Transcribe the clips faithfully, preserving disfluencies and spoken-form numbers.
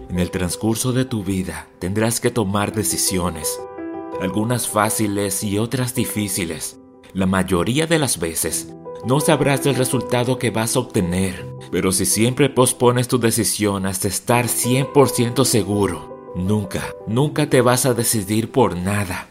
En el transcurso de tu vida tendrás que tomar decisiones, algunas fáciles y otras difíciles. La mayoría de las veces no sabrás el resultado que vas a obtener, pero si siempre pospones tu decisión hasta estar cien por ciento seguro, nunca, nunca te vas a decidir por nada.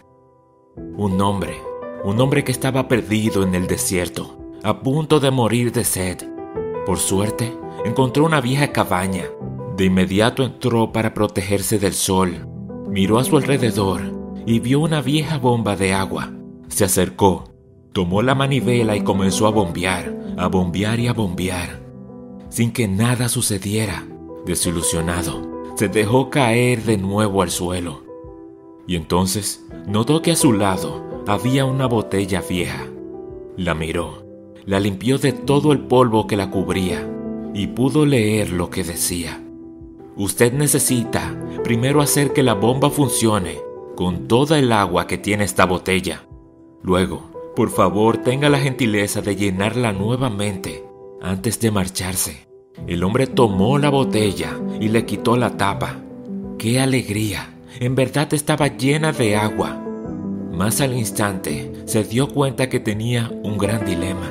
Un hombre, un hombre que estaba perdido en el desierto, a punto de morir de sed. Por suerte, encontró una vieja cabaña. De inmediato entró para protegerse del sol. Miró a su alrededor y vio una vieja bomba de agua. Se acercó, tomó la manivela y comenzó a bombear, a bombear y a bombear, sin que nada sucediera. Desilusionado, se dejó caer de nuevo al suelo. Y entonces notó que a su lado había una botella vieja. La miró, la limpió de todo el polvo que la cubría y pudo leer lo que decía. Usted necesita primero hacer que la bomba funcione con toda el agua que tiene esta botella. Luego, por favor, tenga la gentileza de llenarla nuevamente antes de marcharse. El hombre tomó la botella y le quitó la tapa. ¡Qué alegría! En verdad estaba llena de agua. Más al instante se dio cuenta que tenía un gran dilema.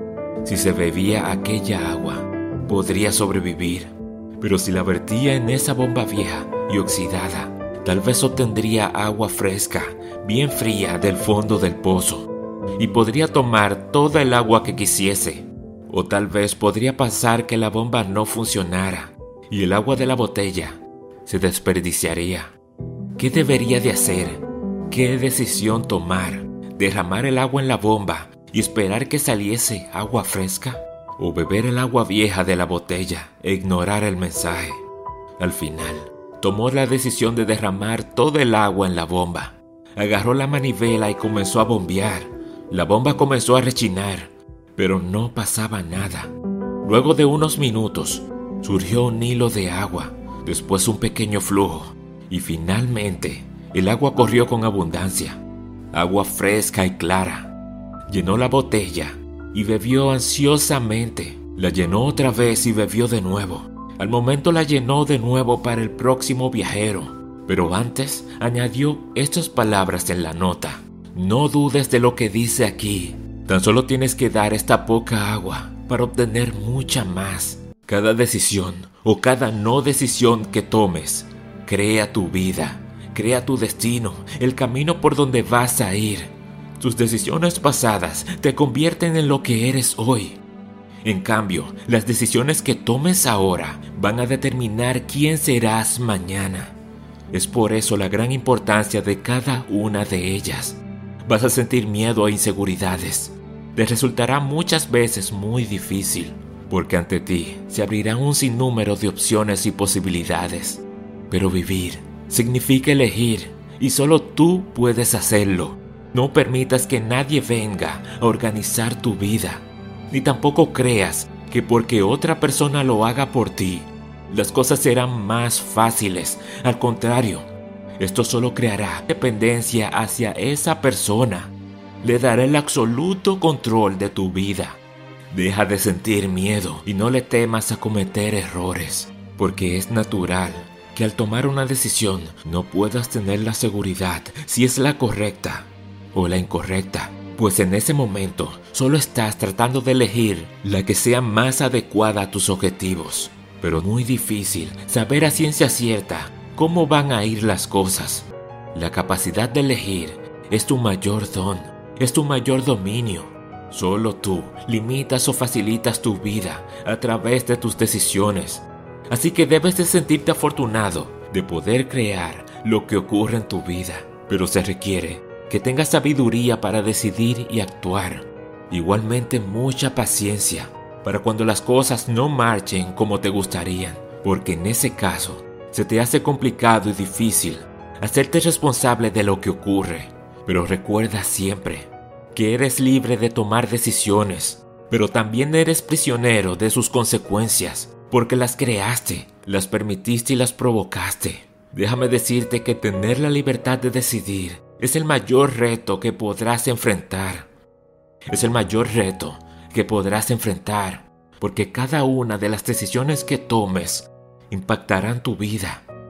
Si se bebía aquella agua, podría sobrevivir. Pero si la vertía en esa bomba vieja y oxidada, tal vez obtendría agua fresca, bien fría del fondo del pozo, y podría tomar toda el agua que quisiese. O tal vez podría pasar que la bomba no funcionara y el agua de la botella se desperdiciaría. ¿Qué debería de hacer? ¿Qué decisión tomar? ¿Derramar el agua en la bomba y esperar que saliese agua fresca? ¿O beber el agua vieja de la botella e ignorar el mensaje? Al final, tomó la decisión de derramar toda el agua en la bomba. Agarró la manivela y comenzó a bombear. La bomba comenzó a rechinar, pero no pasaba nada. Luego de unos minutos, surgió un hilo de agua, después un pequeño flujo, y finalmente el agua corrió con abundancia. Agua fresca y clara. Llenó la botella y bebió ansiosamente. La llenó otra vez y bebió de nuevo. Al momento la llenó de nuevo para el próximo viajero. Pero antes añadió estas palabras en la nota. No dudes de lo que dice aquí. Tan solo tienes que dar esta poca agua para obtener mucha más. Cada decisión o cada no decisión que tomes, crea tu vida, crea tu destino, el camino por donde vas a ir. Tus decisiones pasadas te convierten en lo que eres hoy. En cambio, las decisiones que tomes ahora van a determinar quién serás mañana. Es por eso la gran importancia de cada una de ellas. Vas a sentir miedo e inseguridades. Te resultará muchas veces muy difícil, porque ante ti se abrirán un sinnúmero de opciones y posibilidades. Pero vivir significa elegir, y solo tú puedes hacerlo. No permitas que nadie venga a organizar tu vida, ni tampoco creas que porque otra persona lo haga por ti, las cosas serán más fáciles. Al contrario, esto solo creará dependencia hacia esa persona. Le dará el absoluto control de tu vida. Deja de sentir miedo y no le temas a cometer errores, porque es natural que al tomar una decisión no puedas tener la seguridad si es la correcta o la incorrecta, pues en ese momento solo estás tratando de elegir la que sea más adecuada a tus objetivos. Pero es muy difícil saber a ciencia cierta cómo van a ir las cosas. La capacidad de elegir es tu mayor don, es tu mayor dominio. Solo tú limitas o facilitas tu vida a través de tus decisiones. Así que debes de sentirte afortunado de poder crear lo que ocurre en tu vida, pero se requiere que tengas sabiduría para decidir y actuar. Igualmente mucha paciencia para cuando las cosas no marchen como te gustarían, porque en ese caso se te hace complicado y difícil hacerte responsable de lo que ocurre. Pero recuerda siempre que eres libre de tomar decisiones, pero también eres prisionero de sus consecuencias, porque las creaste, las permitiste y las provocaste. Déjame decirte que tener la libertad de decidir es el mayor reto que podrás enfrentar. Es el mayor reto que podrás enfrentar, porque cada una de las decisiones que tomes impactarán tu vida,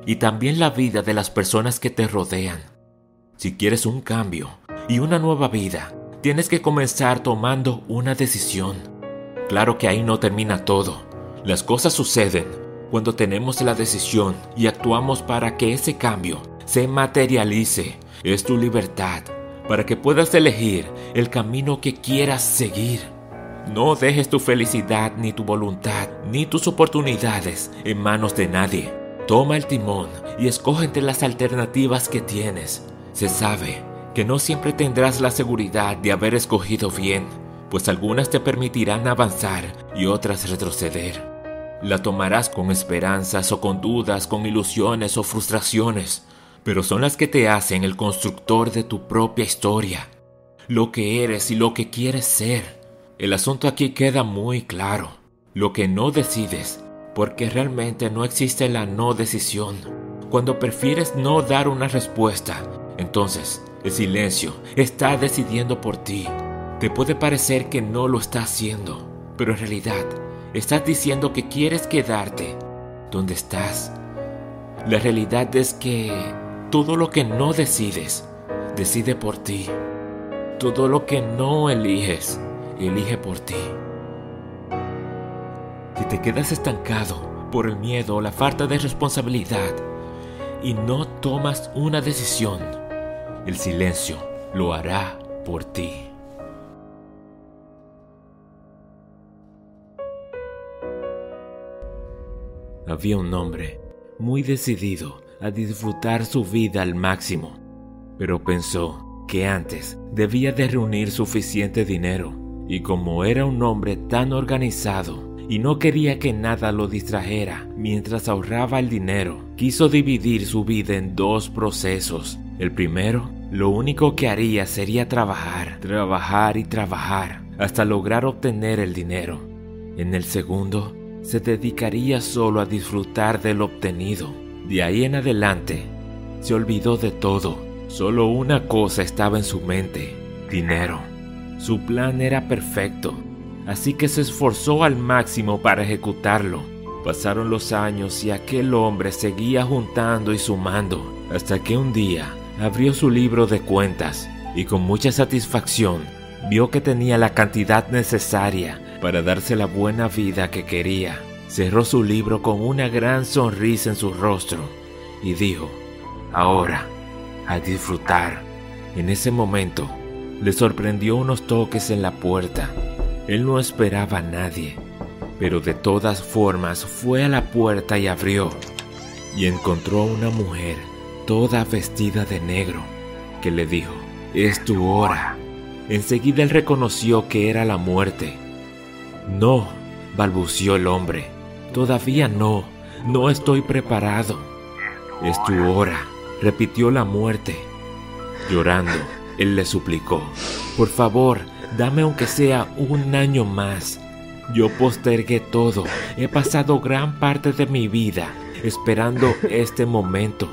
y también la vida de las personas que te rodean. Si quieres un cambio y una nueva vida, tienes que comenzar tomando una decisión. Claro que ahí no termina todo. Las cosas suceden cuando tenemos la decisión y actuamos para que ese cambio se materialice. Es tu libertad para que puedas elegir el camino que quieras seguir. No dejes tu felicidad, ni tu voluntad, ni tus oportunidades en manos de nadie. Toma el timón y escoge entre las alternativas que tienes. Se sabe que no siempre tendrás la seguridad de haber escogido bien, pues algunas te permitirán avanzar y otras retroceder. La tomarás con esperanzas o con dudas, con ilusiones o frustraciones, pero son las que te hacen el constructor de tu propia historia, lo que eres y lo que quieres ser. El asunto aquí queda muy claro: lo que no decides, porque realmente no existe la no decisión. Cuando prefieres no dar una respuesta, entonces el silencio está decidiendo por ti. Te puede parecer que no lo está haciendo, pero en realidad estás diciendo que quieres quedarte donde estás. La realidad es que todo lo que no decides, decide por ti. Todo lo que no eliges, elige por ti. Si te quedas estancado por el miedo o la falta de responsabilidad y no tomas una decisión, el silencio lo hará por ti. Había un hombre muy decidido a disfrutar su vida al máximo, pero pensó que antes debía de reunir suficiente dinero, y como era un hombre tan organizado y no quería que nada lo distrajera mientras ahorraba el dinero, quiso dividir su vida en dos procesos. El primero, lo único que haría sería trabajar, trabajar y trabajar hasta lograr obtener el dinero. En el segundo, se dedicaría solo a disfrutar de lo obtenido. De ahí en adelante, se olvidó de todo. Solo una cosa estaba en su mente: dinero. Su plan era perfecto, así que se esforzó al máximo para ejecutarlo. Pasaron los años y aquel hombre seguía juntando y sumando, hasta que un día abrió su libro de cuentas y con mucha satisfacción vio que tenía la cantidad necesaria para darse la buena vida que quería. Cerró su libro con una gran sonrisa en su rostro y dijo: ahora, a disfrutar. En ese momento, le sorprendió unos toques en la puerta. Él no esperaba a nadie, pero de todas formas fue a la puerta y abrió, y encontró a una mujer toda vestida de negro, que le dijo: es tu hora. Enseguida él reconoció que era la muerte. No, balbució el hombre, todavía no, no estoy preparado. Es tu hora, repitió la muerte. Llorando, él le suplicó: por favor, dame aunque sea un año más. Yo postergué todo, he pasado gran parte de mi vida esperando este momento.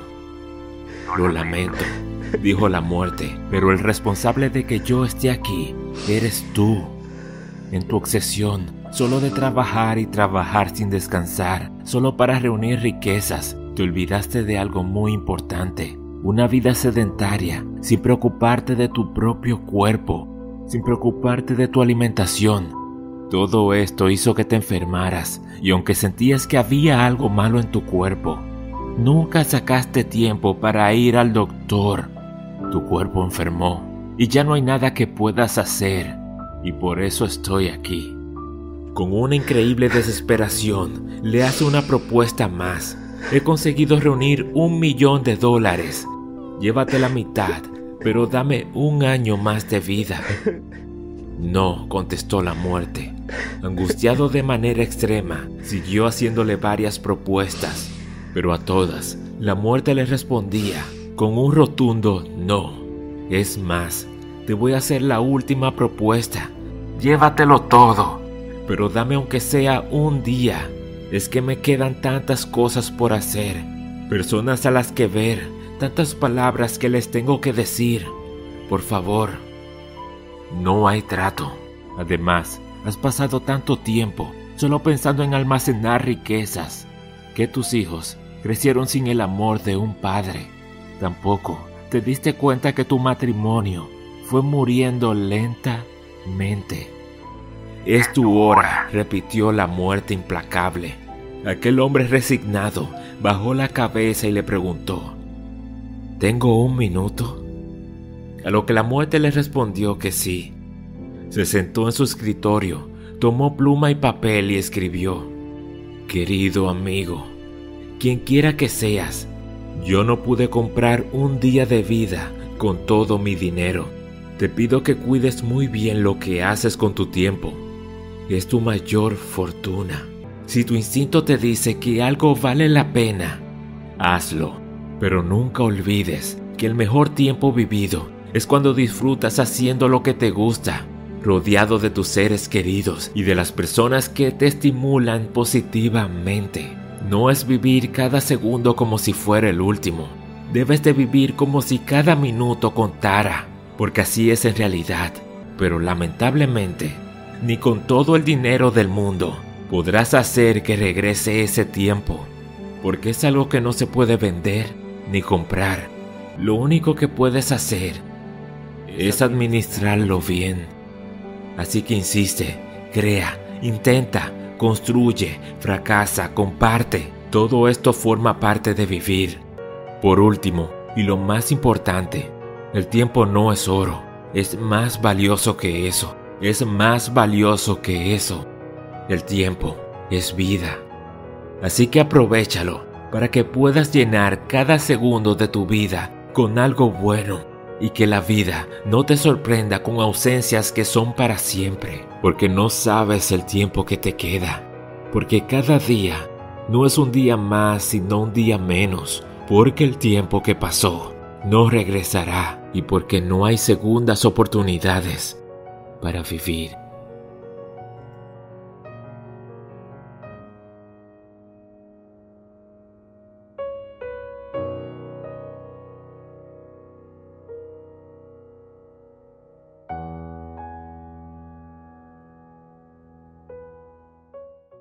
Lo lamento, dijo la muerte, pero el responsable de que yo esté aquí eres tú. En tu obsesión solo de trabajar y trabajar sin descansar, solo para reunir riquezas, te olvidaste de algo muy importante: una vida sedentaria, sin preocuparte de tu propio cuerpo, sin preocuparte de tu alimentación. Todo esto hizo que te enfermaras, y aunque sentías que había algo malo en tu cuerpo, nunca sacaste tiempo para ir al doctor. Tu cuerpo enfermó, y ya no hay nada que puedas hacer, y por eso estoy aquí. Con una increíble desesperación, le hace una propuesta más. He conseguido reunir un millón de dólares. Llévate la mitad, pero dame un año más de vida. No, contestó la muerte. Angustiado de manera extrema, siguió haciéndole varias propuestas, pero a todas, la muerte le respondía con un rotundo no. Es más, te voy a hacer la última propuesta. Llévatelo todo, pero dame aunque sea un día. Es que me quedan tantas cosas por hacer, personas a las que ver, tantas palabras que les tengo que decir. Por favor. No hay trato. Además, has pasado tanto tiempo solo pensando en almacenar riquezas, que tus hijos crecieron sin el amor de un padre. Tampoco te diste cuenta que tu matrimonio fue muriendo lentamente. Es tu hora, repitió la muerte implacable. Aquel hombre resignado bajó la cabeza y le preguntó: ¿tengo un minuto? A lo que la muerte le respondió que sí. Se sentó en su escritorio, tomó pluma y papel y escribió: querido amigo, quien quiera que seas, yo no pude comprar un día de vida con todo mi dinero. Te pido que cuides muy bien lo que haces con tu tiempo. Es tu mayor fortuna. Si tu instinto te dice que algo vale la pena, hazlo. Pero nunca olvides que el mejor tiempo vivido es cuando disfrutas haciendo lo que te gusta, rodeado de tus seres queridos y de las personas que te estimulan positivamente. No es vivir cada segundo como si fuera el último. Debes de vivir como si cada minuto contara, porque así es en realidad. Pero lamentablemente, ni con todo el dinero del mundo podrás hacer que regrese ese tiempo, porque es algo que no se puede vender ni comprar. Lo único que puedes hacer es administrarlo bien. Así que insiste, crea, intenta, construye, fracasa, comparte. Todo esto forma parte de vivir. Por último, y lo más importante, el tiempo no es oro, es más valioso que eso, es más valioso que eso. El tiempo es vida. Así que aprovéchalo para que puedas llenar cada segundo de tu vida con algo bueno y que la vida no te sorprenda con ausencias que son para siempre, porque no sabes el tiempo que te queda, porque cada día no es un día más sino un día menos, porque el tiempo que pasó no regresará y porque no hay segundas oportunidades para vivir.